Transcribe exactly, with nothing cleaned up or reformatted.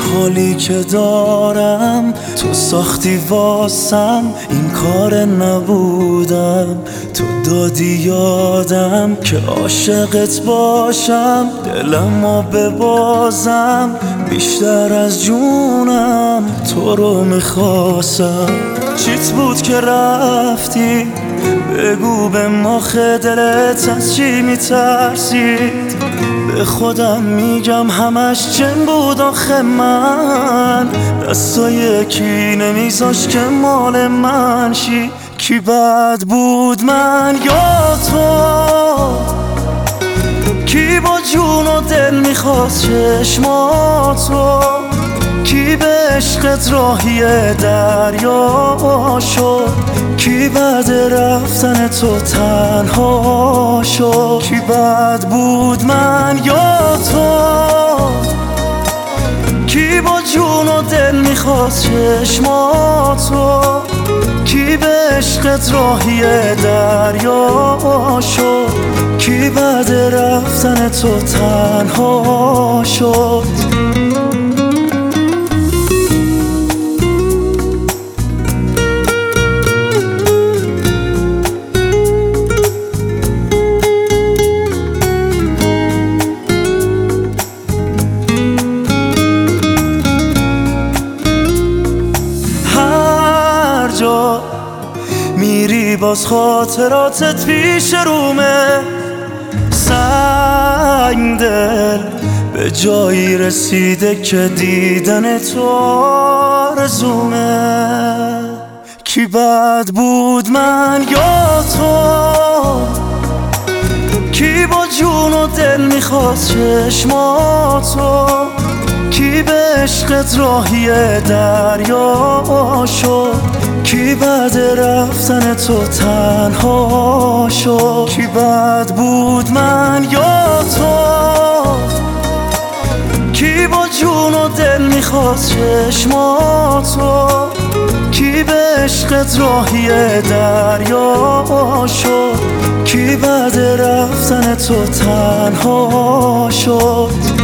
حالی که دارم تو ساختی واسم، این کار نبودم تو دادی یادم که عاشقت باشم، دلمو ببازم بیشتر از جونم تو رو میخواستم. چیت بود که رفتی بگو به مخ دلت از چی میترسید؟ به خودم میگم همش جن بود آخه من، دستای کی نمیذاش که مال من شی. کی بد بود من یا تو؟ کی با جون و دل میخواست چشماتو؟ کی به عشقت راهی دریا شد؟ کی بعد رفتن تو تنها شد؟ کی بد بود من یا تو؟ کی با جون و دل میخواست چشماتو؟ کی به عشقت راهی دریا شد؟ کی بعد رفتن تو تنها شد؟ میری باز خاطراتت پیش رومه، سنگ دل به جایی رسیده که دیدن تو آرزومه. کی بد بود من یا تو؟ کی با جون و دل میخواست چشماتو؟ کی به عشقت راهی دریا شد؟ کی بعد رفتن تو تنها شد؟ کی بد بود من یا تو؟ کی با جون و دل میخواست چشماتو؟ کی به عشقت راهی دریا شد؟ کی بعد رفتن تو تنها شد؟